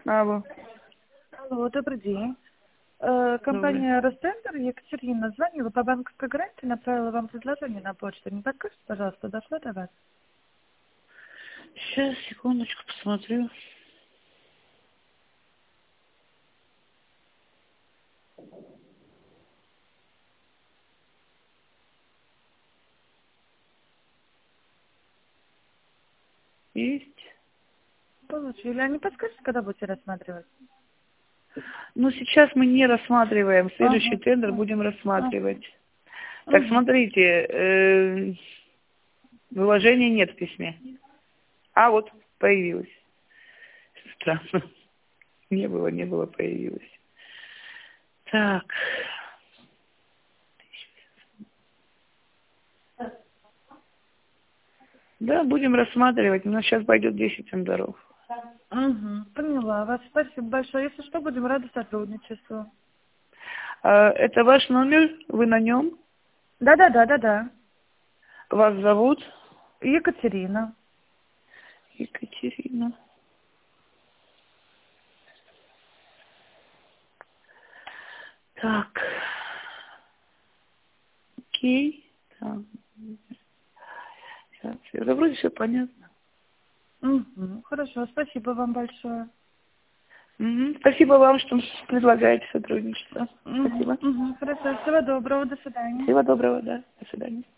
Алло. Алло, добрый день. Добрый. Компания Ростендер, Екатерина звонила по банковской гарантии, направила вам предложение на почту. Не подскажите, пожалуйста, дошло до вас? Сейчас, секундочку, посмотрю. Есть. Получили. А не подскажете, когда будете рассматривать? Но сейчас мы не рассматриваем. Следующий Ага. тендер будем рассматривать. Так, Угу. смотрите, выложения нет в письме. А вот, появилось. Странно. Не было, появилось. Так. Да, будем рассматривать. У нас сейчас пойдет 10 тендеров. Угу. Поняла вас. Спасибо большое. Если что, будем рады сотрудничеству. Это ваш номер? Вы на нем? Да. Вас зовут? Екатерина. Екатерина. Так. Окей. Так. Сейчас. Да вроде все понятно. Угу. Хорошо. Спасибо вам большое. Мгм. Спасибо вам, что предлагаете сотрудничество. Угу. Спасибо. Угу. Хорошо. Всего доброго. До свидания. Всего доброго, да. До свидания.